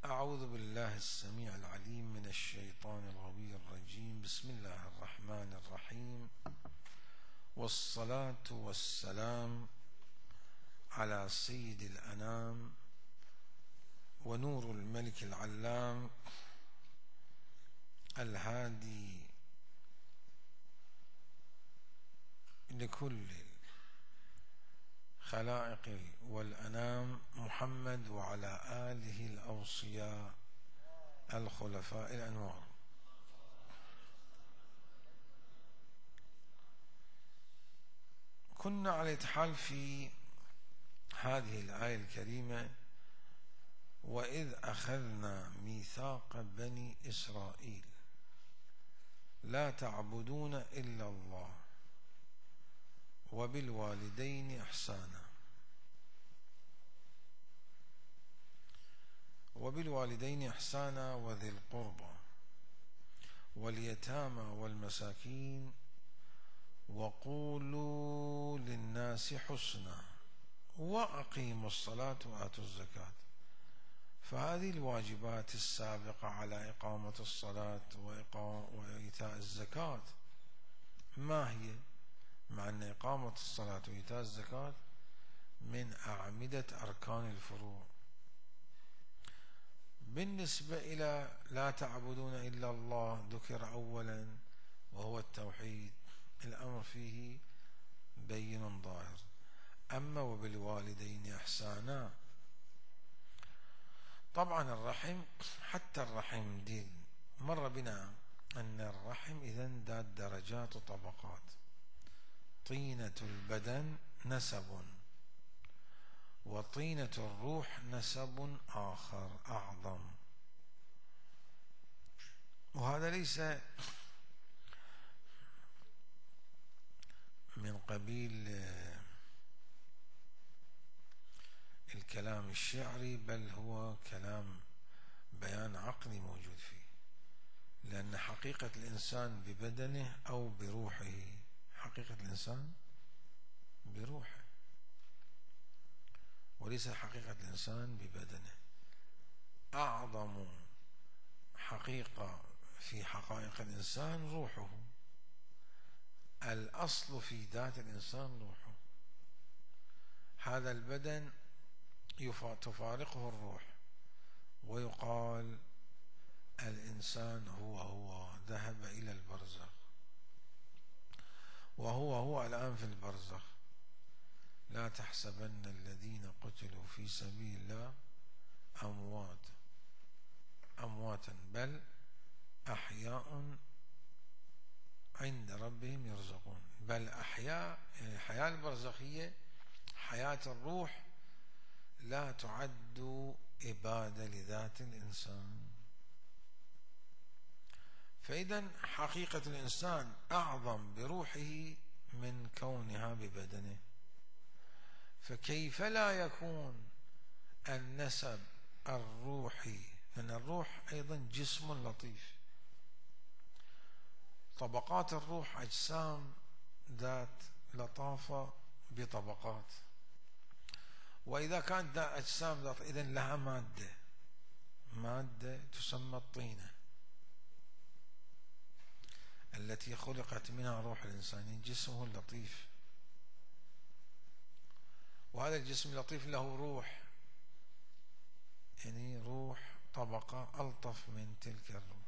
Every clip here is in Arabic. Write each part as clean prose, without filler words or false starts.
أعوذ بالله السميع العليم من الشيطان الغوي الرجيم. بسم الله الرحمن الرحيم، والصلاة والسلام على سيد الأنام ونور الملك العلام الهادي لكل الخلائق والأنام محمد وعلى آله الأوصياء الخلفاء الأنوار. كنا على الإتحال في هذه الآية الكريمة: وإذ أخذنا ميثاق بني إسرائيل لا تعبدون إلا الله وبالوالدين إحسانا. وبالوالدين إحسانا وذي القربى واليتامى والمساكين وقولوا للناس حسنا وأقيموا الصلاة وآتوا الزكاة. فهذه الواجبات السابقة على إقامة الصلاة وإيتاء الزكاة ما هي؟ مع أن إقامة الصلاة وإيتاء الزكاة من أعمدة أركان الفروع. بالنسبة إلى لا تعبدون إلا الله ذكر أولا وهو التوحيد، الأمر فيه بين ظاهر. أما وبالوالدين إحسانا، طبعا الرحم، حتى الرحم دين مر بنا أن الرحم إذن ذات درجات وطبقات. طينة البدن نسب، وطينة الروح نسب آخر أعظم، وهذا ليس من قبيل الكلام الشعري، بل هو كلام بيان عقلي موجود فيه، لأن حقيقة الإنسان ببدنه أو بروحه. حقيقة الإنسان بروحه وليس حقيقة الإنسان ببدنه. أعظم حقيقة في حقائق الإنسان روحه، الأصل في ذات الإنسان روحه. هذا البدن تفارقه الروح، ويقال الإنسان هو ذهب إلى البرزخ، وهو الآن في البرزخ. لا تحسبن الذين قتلوا في سبيل الله أمواتا بل أحياء عند ربهم يرزقون. بل أحياء، يعني الحياة البرزخية حياة الروح لا تعد إبادة لذات الإنسان. فإذا حقيقة الإنسان أعظم بروحه من كونها ببدنه. فكيف لا يكون النسب الروحي؟ لأن الروح أيضا جسم لطيف. طبقات الروح أجسام ذات لطافة بطبقات، وإذا كانت أجسام ذات إذن لها مادة تسمى الطينة التي خلقت منها روح الإنسان، جسمه اللطيف. وهذا الجسم اللطيف له روح، يعني روح طبقة ألطف من تلك الروح.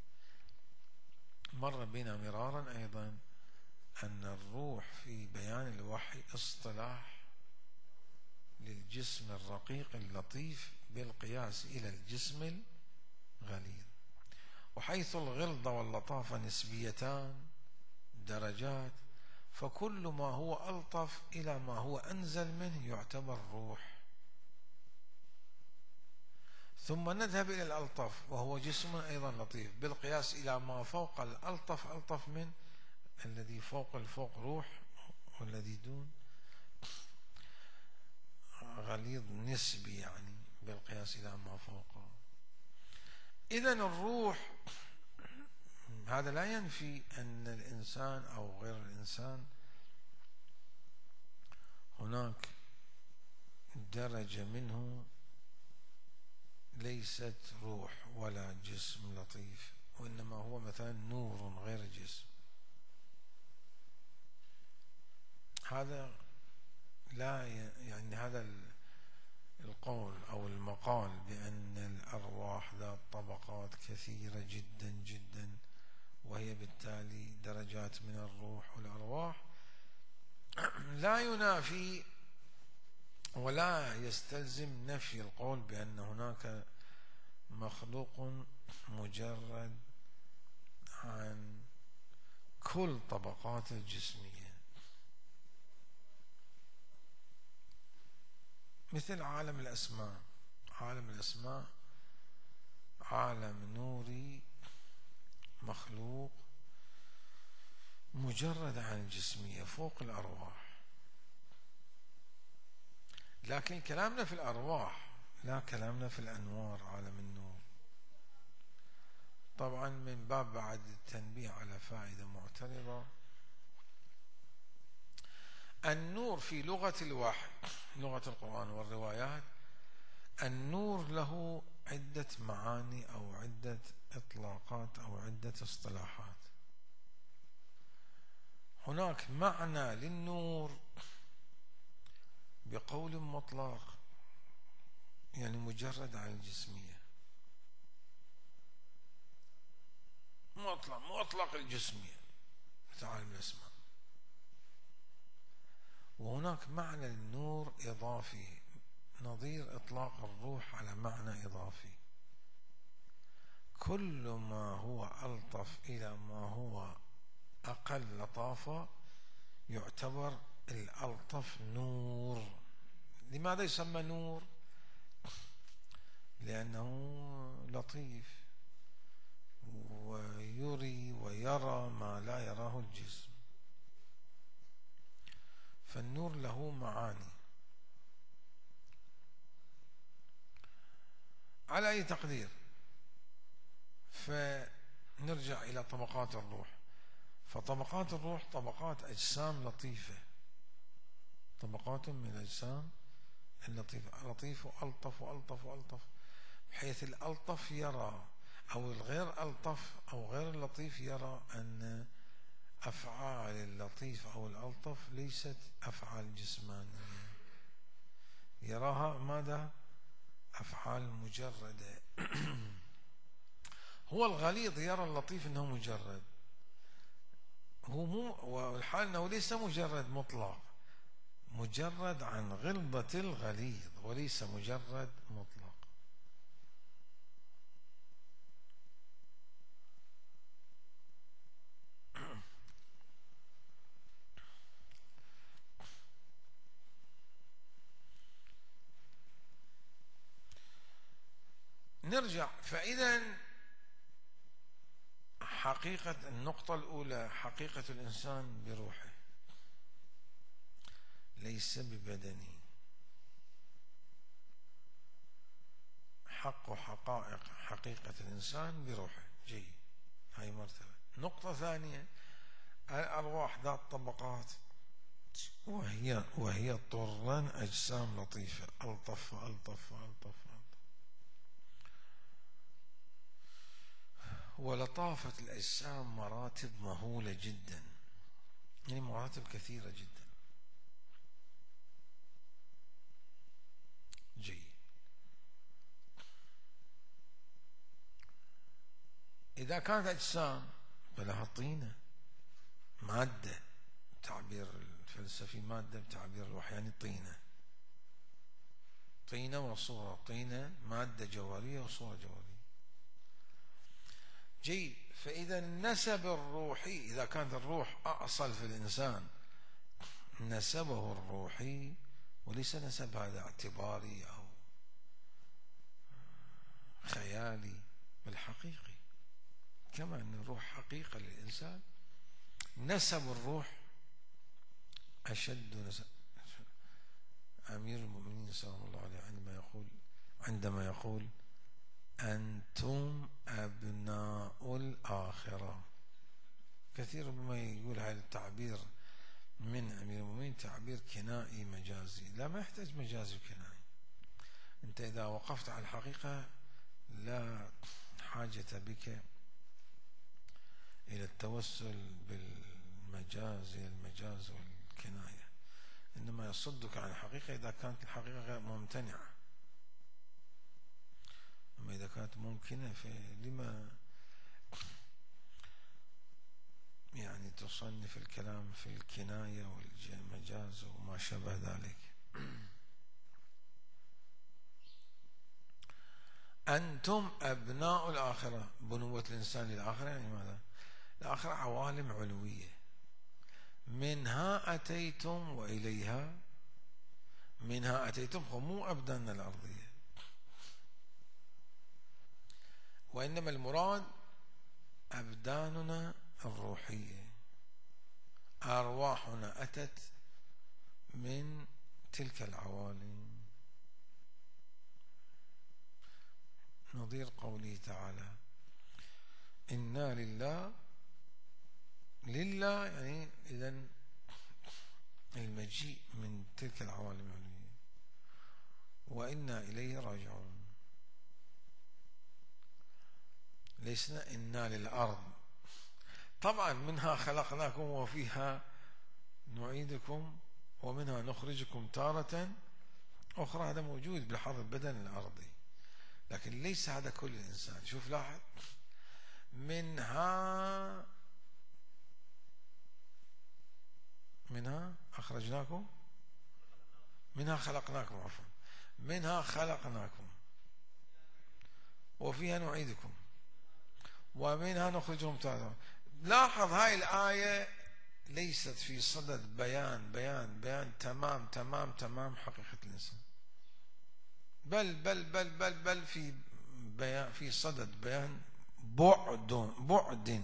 مر بنا مرارا أيضا أن الروح في بيان الوحي اصطلاح للجسم الرقيق اللطيف بالقياس إلى الجسم الغليظ. وحيث الغلظة واللطافة نسبيتان درجات، فكل ما هو ألطف إلى ما هو أنزل منه يعتبر روح. ثم نذهب إلى الألطف وهو جسم أيضا لطيف بالقياس إلى ما فوق الألطف ألطف من الذي فوق الفوق روح، والذي دون غليظ نسبي، يعني بالقياس إلى ما فوقه. إذن الروح هذا لا ينفي أن الإنسان أو غير الإنسان هناك درجة منه ليست روح ولا جسم لطيف، وإنما هو مثلا نور غير جسم. هذا لا يعني هذا القول أو المقال بأن الأرواح ذات طبقات كثيرة جدا جدا وهي بالتالي درجات من الروح والأرواح لا ينافي ولا يستلزم نفي القول بأن هناك مخلوق مجرد عن كل طبقات الجسمية، مثل عالم الأسماء. عالم الأسماء عالم نوري مخلوق مجرد عن الجسمية فوق الأرواح، لكن كلامنا في الأرواح لا كلامنا في الأنوار، عالم النور. طبعا من باب بعد التنبيه على فائدة معترضة، النور في لغة الوحي، لغة القرآن والروايات، النور له عدة معاني أو عدة إطلاقات أو عدة اصطلاحات. هناك معنى للنور بقول مطلق يعني مجرد عن الجسمية، مطلق الجسمية تعالى من الأسماء. وهناك معنى للنور إضافي نظير إطلاق الروح على معنى إضافي. كل ما هو ألطف إلى ما هو أقل لطافة يعتبر الألطف نور. لماذا يسمى نور؟ لأنه لطيف ويري ويرى ما لا يراه الجسم، فالنور له معاني. على أي تقدير، فنرجع إلى طبقات الروح. فطبقات الروح طبقات أجسام لطيفة، طبقات من الأجسام اللطيفة، لطيف وألطف وألطف وألطف، بحيث الألطف يرى أو الغير ألطف أو غير اللطيف يرى أن أفعال اللطيف أو الألطف ليست أفعال جسمانية، يراها ماذا؟ أفعال مجردة. هو الغليظ يرى اللطيف أنه مجرد، هو مو، والحال أنه ليس مجرد مطلق، مجرد عن غلظة الغليظ وليس مجرد مطلق. نرجع، فإذا حقيقة النقطة الأولى حقيقة الإنسان بروحه ليس ببدنه، حق حقائق حقيقة الإنسان بروحه. جيد، هاي مرتبة. نقطة ثانية، الأرواح ذات طبقات، وهي طرا أجسام لطيفة ألطف وألطف وألطف. ولطافة الأجسام مراتب مهولة جدا، يعني مراتب كثيرة جدا. جيد، إذا كانت أجسام فلها طينة، مادة تعبير الفلسفي، مادة بتعبير الوحي يعني طينة، طينة وصورة، طينة مادة جوهرية وصورة جوهرية. جيد، فإذا النسب الروحي، إذا كانت الروح أصل في الإنسان، نسبه الروحي وليس نسب هذا اعتباري أو خيالي بل حقيقي، كما أن الروح حقيقة للإنسان. نسب الروح أشد نسب. أمير المؤمنين سلام الله عليه عندما يقول أنتم أبناء الآخرة، كثير مما يقول هذا التعبير من أمير المؤمنين تعبير كنائي مجازي. لا، ما يحتاج مجازي وكنائي. أنت إذا وقفت على الحقيقة لا حاجة بك إلى التوسل بالمجاز إلى المجاز والكناية، إنما يصدك عن الحقيقة إذا كانت الحقيقة غير ممتنعة. أما إذا كانت ممكنة فلما يعني تصنف الكلام في الكناية والمجاز وما شابه ذلك. أنتم أبناء الآخرة. بنوة الإنسان للآخرة يعني ماذا؟ الآخرة عوالم علوية، منها أتيتم وإليها، منها أتيتم، مو أبداننا الأرضية، وإنما المراد أبداننا الروحية، أرواحنا أتت من تلك العوالم. نظير قوله تعالى إنا لله، لله يعني إذن المجيء من تلك العوالم العلوية، وإنا إليه راجعون. ليسنا إنا للأرض، طبعا منها خلقناكم وفيها نعيدكم ومنها نخرجكم تارة أخرى، هذا موجود بحظ البدن الأرضي، لكن ليس هذا كل الإنسان. شوف لاحظ، منها أخرجناكم، منها خلقناكم، عفوا، منها خلقناكم وفيها نعيدكم ومنها نخرجهم تارة. لاحظ هاي الآية ليست في صدد بيان تمام حقيقة الإنسان، بل في صدد بيان بعد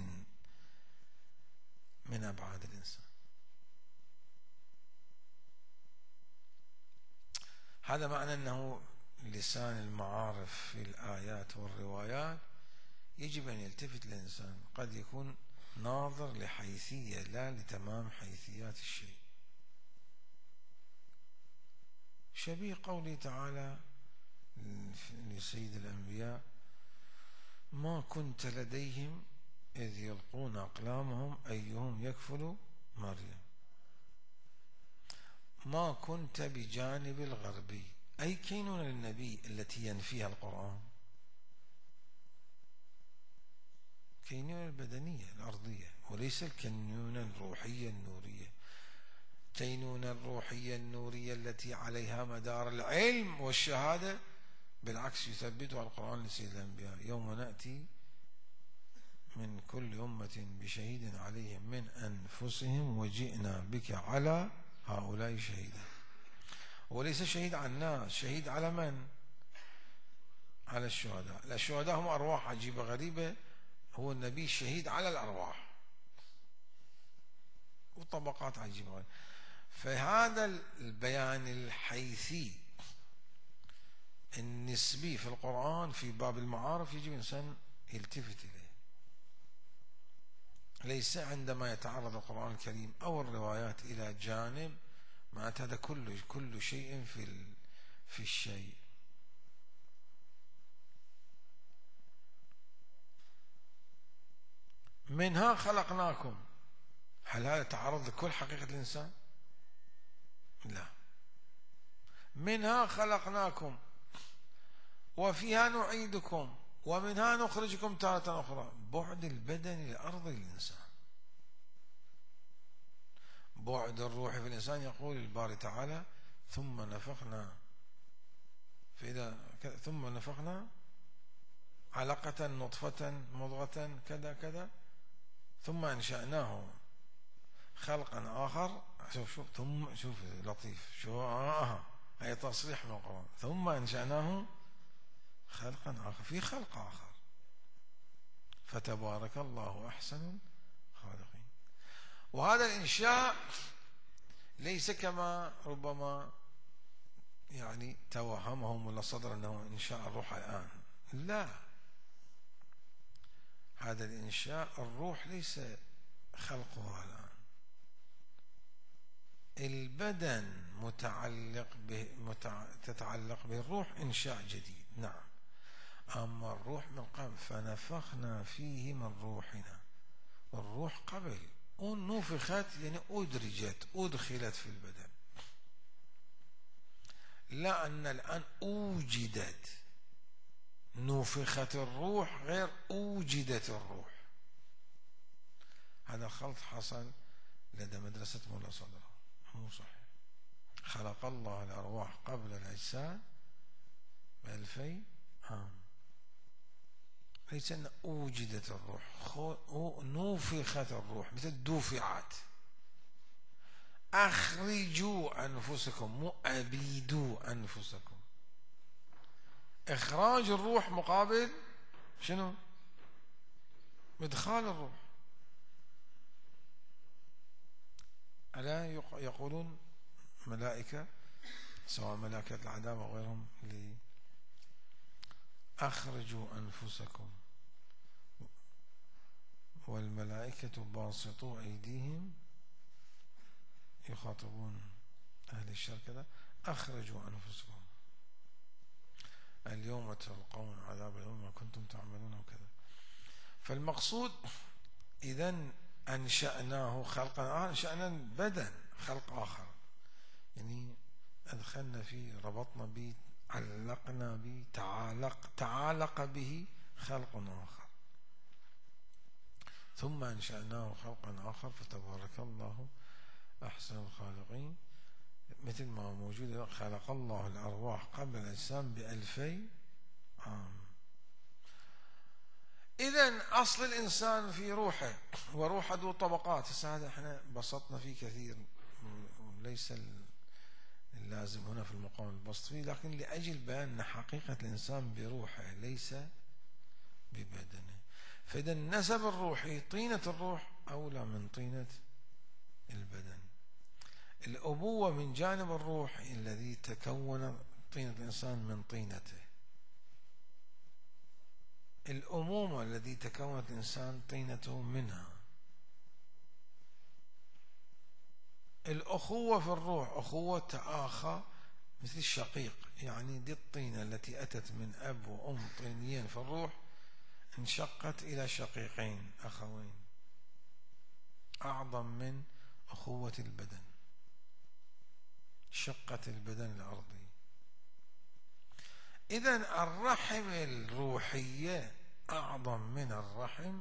من أبعاد الإنسان. هذا معنى أنه لسان المعارف في الآيات والروايات يجب أن يلتفت الإنسان، قد يكون ناظر لحيثية لا لتمام حيثيات الشيء. شبيه قوله تعالى لسيد الأنبياء ما كنت لديهم إذ يلقون أقلامهم أيهم يكفل مريم، ما كنت بجانب الغربي، أي كينونة للنبي التي ينفيها القرآن، كينونة البدنية الأرضية وليس الكينونة الروحية النورية. الكينونة الروحية النورية التي عليها مدار العلم والشهادة بالعكس يثبتها القرآن لسيد الأنبياء يوم نأتي من كل أمة بشهيد عليهم من أنفسهم وجئنا بك على هؤلاء شهيدا. وليس شهيد على الناس، شهيد على من؟ على الشهداء. الشهداء هم أرواح عجيبة غريبة، هو النبي شهيد على الأرواح وطبقات عجيبة غريبة. فهذا البيان الحيثي النسبي في القرآن في باب المعارف يجب الإنسان يلتفت إليه، ليس عندما يتعرض القرآن الكريم أو الروايات إلى جانب معناته هذا كل شيء في الشيء. منها خلقناكم، هل هذا تعرض لكل حقيقة الإنسان؟ لا. منها خلقناكم وفيها نعيدكم ومنها نخرجكم تارة أخرى. بعد البدن الأرضي للإنسان، بعد الروح في الإنسان. يقول الباري تعالى ثم نفخنا ثم نفخنا علقة نطفة مضغة كذا كذا ثم أنشأناه خلقا آخر. شوف ثم شوف لطيف هي تصريح من القرآن. ثم أنشأناه خلقا آخر، في خلق آخر، فتبارك الله أحسن الخالقين. وهذا الإنشاء ليس كما ربما يعني توهمهم ولا صدر أنه إنشاء الروح الآن، لا، هذا الإنشاء الروح ليس خلقها الآن، البدن تتعلق به الروح إنشاء جديد. نعم، أما الروح من قبل فنفخنا فيه من روحنا، والروح قبل، ونفخت يعني أدرجت، أدخلت في البدن، لا أن الآن أوجدت، نفخت الروح غير أوجدت الروح. هذا خلط حصل لدى مدرسة مولا صدرة، مو صحيح. خلق الله الأرواح قبل الأجساد ب2000 عام، ليس أن أوجدت الروح، نفخت الروح مثل دفعت. أخرجوا أنفسكم، مو أبيدوا أنفسكم. إخراج الروح مقابل شنو؟ إدخال الروح. ألا يقولون ملائكة، سواء ملائكة العذاب أو غيرهم، أخرجوا أنفسكم، والملائكة باسطوا أيديهم، يخاطبون أهل الشر كذا، أخرجوا أنفسكم اليوم تلقون عذاب اليوم ما كنتم تعملون وكذا. فالمقصود إذن أنشأناه خلقا، أنشأنا البدن خلق آخر، يعني أدخلنا فيه، ربطنا به، علقنا به، تعالق به خلق آخر، ثم أنشأناه خلقا آخر فتبارك الله أحسن الخالقين. مثل ما موجود خلق الله الأرواح قبل الأجسام ب2000 عام. إذن أصل الإنسان في روحه، وروحه ذو طبقات. هذا احنا بسطنا فيه كثير، وليس اللازم هنا في المقام البسط فيه، لكن لأجل بيان حقيقة الإنسان بروحه ليس ببدنه. فإذا النسب الروحي، طينة الروح أولى من طينة البدن. الأبوة من جانب الروح الذي تكون طينة الإنسان من طينته، الأمومة الذي تكونت الإنسان طينته منها، الأخوة في الروح، أخوة تآخى مثل الشقيق، يعني دي الطينة التي أتت من أب وأم طينيين في الروح انشقت إلى شقيقين أخوين، أعظم من أخوة البدن، شقت البدن الأرضي. إذن الرحم الروحية أعظم من الرحم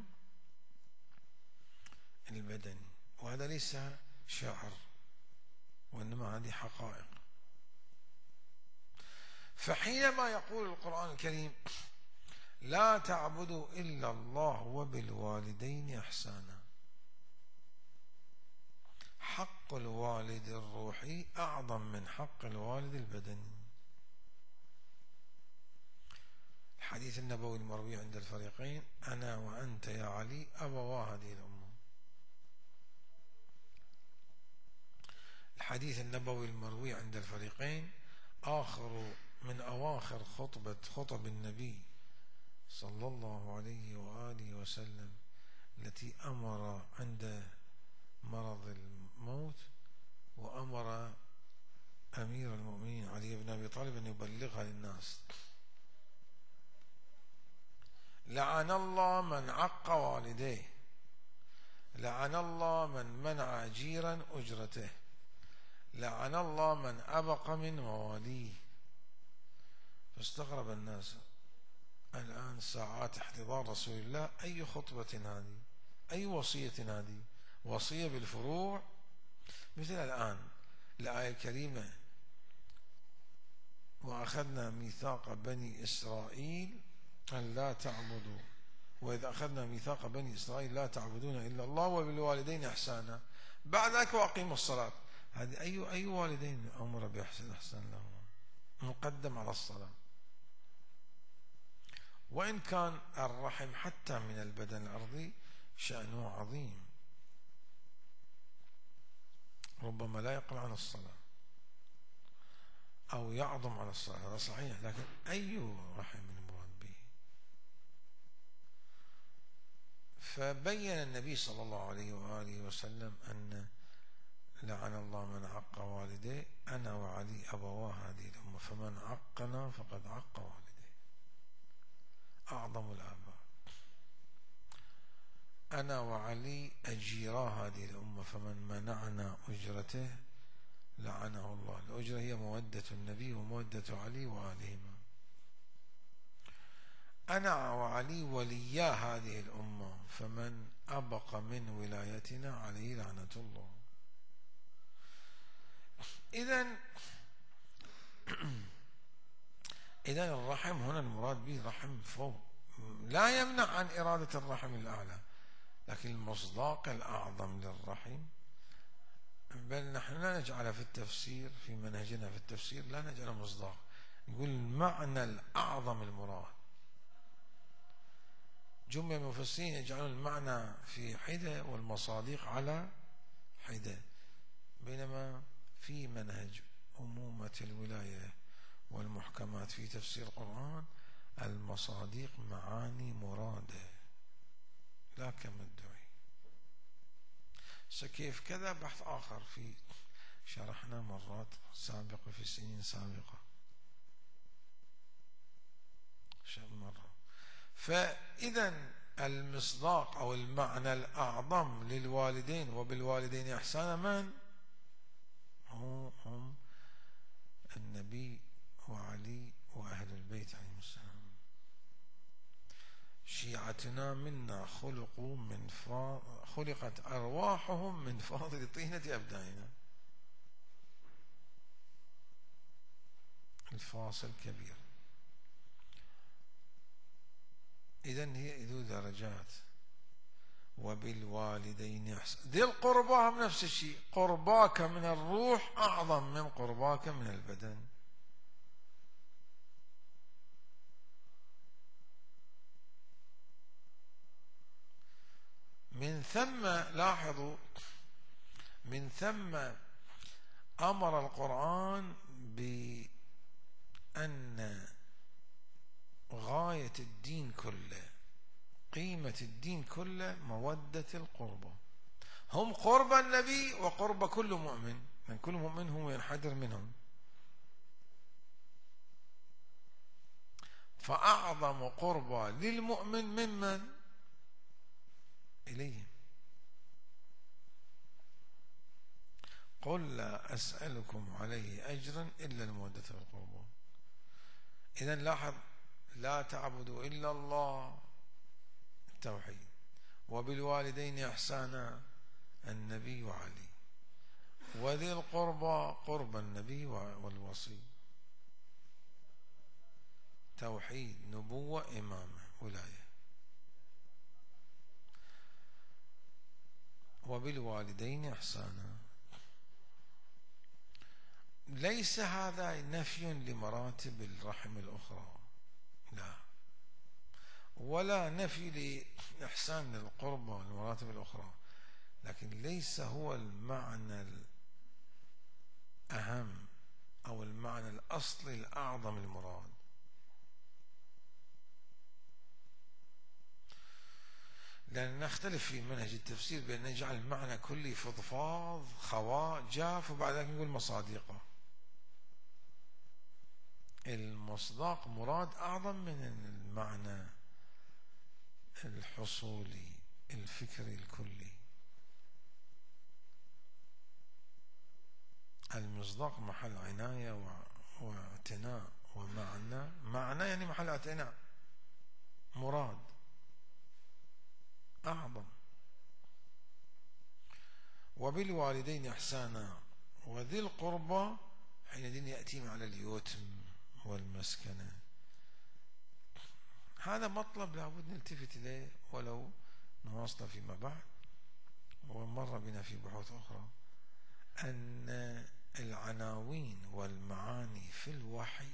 البدني، وهذا ليس شعر، وإنما هذه حقائق. فحينما يقول القرآن الكريم لا تعبدوا إلا الله وبالوالدين إحسانا، حق الوالد الروحي أعظم من حق الوالد البدني. الحديث النبوي المروي عند الفريقين أنا وأنت يا علي أبوا هذه الأمة. الحديث النبوي المروي عند الفريقين آخر من أواخر خطب النبي صلى الله عليه وآله وسلم، التي أمر عند مرض الموت، وأمر أمير المؤمنين علي بن أبي طالب أن يبلغها للناس. لعن الله من عق والديه، لعن الله من منع أجيرا أجرته، لعن الله من أبق من مواليه. فاستغرب الناس الآن ساعات احتضار رسول الله، أي خطبة هذه؟ أي وصية هذه؟ وصية بالفروع؟ مثل الآن الآية الكريمة وأخذنا ميثاق بني إسرائيل أن لا تعبدوا، وإذا أخذنا ميثاق بني إسرائيل لا تعبدون إلا الله وبالوالدين إحسانا، بعد ذلك وأقيموا الصلاة. هذه أي والدين أمر بإحسان لهم؟ مقدم على الصلاة. وإن كان الرحم حتى من البدن الأرضي شأنه عظيم، ربما لا يقل عن الصلاة أو يعظم على الصلاة، هذا صحيح، لكن أي رحم المراد به؟ فبين النبي صلى الله عليه وآله وسلم أن لعن الله من عق والديه، أنا وعلي أبواه هذه الأمة، فمن عقنا فقد عق والديه. أعظم الآباء. أنا وعلي أجيرا هذه الأمة، فمن منعنا أجرته لعنه الله. الأجرة هي مودة النبي ومودة علي وآلهما. أنا وعلي وليا هذه الأمة، فمن أبق من ولايتنا عليه لعنة الله. إذن الرحم هنا المراد به رحم فوق، لا يمنع عن إرادة الرحم الأعلى، لكن المصداق الأعظم للرحم. بل نحن لا نجعل في التفسير، في منهجنا في التفسير لا نجعل مصداق، نقول المعنى الأعظم المراد. جملة المفسرين يجعلون المعنى في حدة والمصادق على حدة، بينما في منهج أمومة الولاية والمحكمات في تفسير القرآن المصادق معاني مرادة لا كما ادعي. كيف كذا بحث آخر في شرحنا مرات سابقة في سنين سابقة مرة. فإذا المصداق أو المعنى الأعظم للوالدين وبالوالدين إحسانا من هم النبي وعلي وأهل البيت عليهم السلام. شيعتنا منا خلقت أرواحهم من فاضل طينة أبداننا. الفاصل كبير. إذن هي ذو درجات. وبالوالدين إحسانا، ذي القربى هم نفس الشيء، قرباك من الروح أعظم من قرباك من البدن. من ثم لاحظوا، من ثم أمر القرآن بأن غاية الدين كله، قيمة الدين كله مودة القربى. هم قرب النبي وقرب كل مؤمن، من كل مؤمن هو ينحدر منهم. فأعظم قربى للمؤمن ممن إليهم. قل لا أسألكم عليه أجرا إلا المودة والقربى. إذن لاحظ، لا تعبدوا إلا الله، التوحيد. وبالوالدين إحسانا، النبي وعلي. وذي القربى قرب النبي والوصي، توحيد، نبوة، إمامة، ولاية. وبالوالدين إحسانا، ليس هذا نفي لمراتب الرحم الأخرى، لا، ولا نفي لإحسان القربى والمراتب الأخرى، لكن ليس هو المعنى الأهم أو المعنى الأصلي الأعظم المراد. لأن نختلف في منهج التفسير بأن نجعل المعنى كلي فضفاض خواء جاف وبعد ذلك نقول مصادقه. المصداق مراد أعظم من المعنى الحصولي الفكري الكلي. المصداق محل عناية واعتناء، معنى يعني محل اعتناء، مراد أعظم. وبالوالدين إحسانا وذي القربى حينئذ يأتي على اليتم والمسكنة. هذا مطلب لابد نلتفت إليه ولو نواصل فيما بعد، ومر بنا في بحوث أخرى أن العناوين والمعاني في الوحي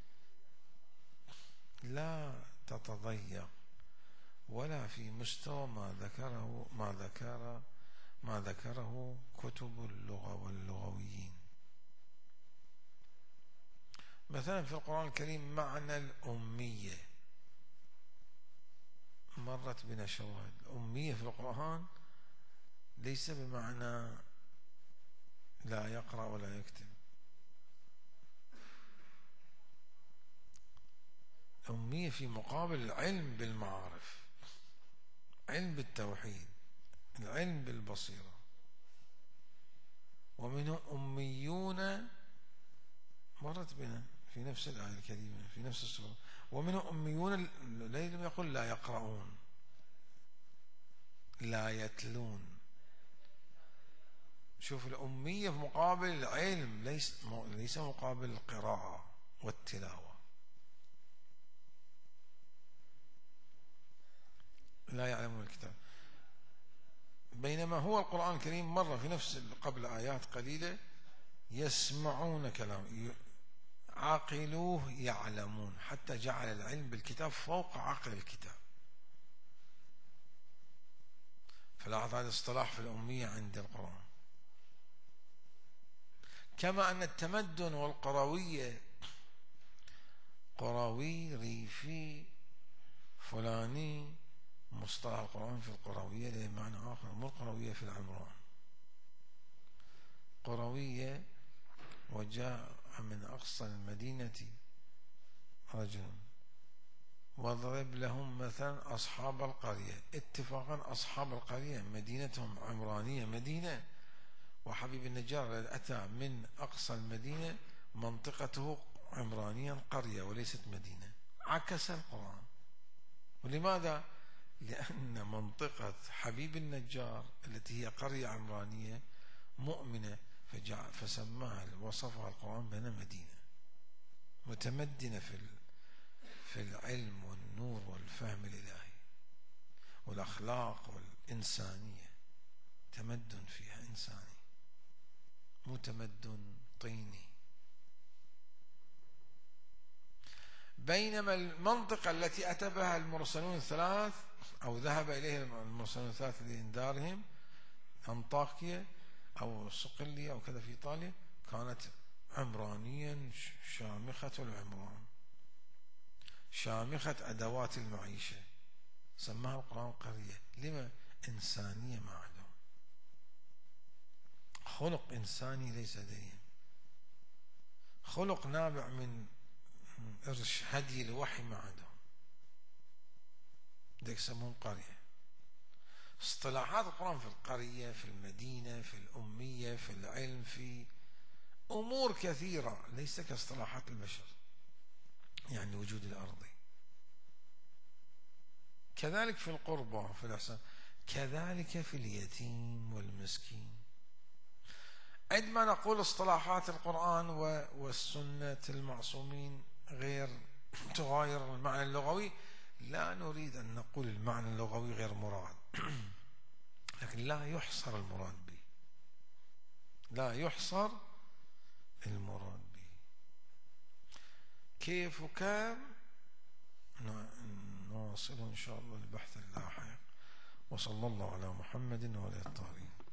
لا تتضيق ولا في مستوى ما ذكره كتب اللغة واللغويين. مثلا في القرآن الكريم معنى الأمية مرت بنا شواهد. الأمية في القرآن ليس بمعنى لا يقرأ ولا يكتب، أمية في مقابل العلم بالمعارف، علم بالتوحيد، العلم بالبصيرة. ومنهم أميون، مرت بنا في نفس الآية الكريمة في نفس السورة، ومنهم أميون لم يقل لا يقرؤون، لا يتلون. شوف، الأمية في مقابل العلم، ليس مقابل القراءة والتلاوة. لا يعلمون الكتاب. بينما هو القرآن الكريم مر في نفس قبل آيات قليلة يسمعون كلام، عاقلوه يعلمون، حتى جعل العلم بالكتاب فوق عقل الكتاب. فلاحظ هذا اصطلاح في الأمية عند القرآن. كما أن التمدن والقروية، قروي، ريفي، فلاني، مصطلح القرآن في القروية له معنى آخر، مو القروية في العمران. قروية وجاء من أقصى المدينة رجل واضرب لهم مثلا أصحاب القرية. اتفاقا أصحاب القرية مدينتهم عمرانية مدينة، وحبيب النجار أتى من أقصى المدينة منطقته عمرانيا قرية وليست مدينة، عكس القرآن. ولماذا؟ لأن منطقة حبيب النجار التي هي قرية عمرانية مؤمنة، فسماها وصفها القرآن بأنها مدينة متمدنة في العلم والنور والفهم الإلهي والأخلاق والإنسانية، تمدن فيها إنساني، مو تمدن طيني. بينما المنطقة التي أتى بها المرسلون الثلاث أو ذهب إليها المرسلون الثلاث لإنذارهم، أنطاكيا أو صقلية أو كذا في إيطاليا، كانت عمرانيا شامخة العمران، شامخة أدوات المعيشة، سماها القرآن قرية. لما؟ إنسانية ما عندهم، خلق إنساني ليس دين، خلق نابع من إرش هدي الوحي ما عندهم، ديك يسمون قرية. اصطلاحات القرآن في القرية، في المدينة، في الأمية، في العلم، في أمور كثيرة ليس كاصطلاحات البشر، يعني الوجود الأرضي. كذلك في القربى، في الإحسان، كذلك في اليتيم والمسكين. عندما نقول اصطلاحات القرآن والسنة المعصومين غير تغاير المعنى اللغوي، لا نريد أن نقول المعنى اللغوي غير مراد، لكن لا يحصر المراد به، لا يحصر المراد به. كيف وكم نواصل إن شاء الله البحث اللاحق. وصلى الله على محمد وعلى آله الطاهرين.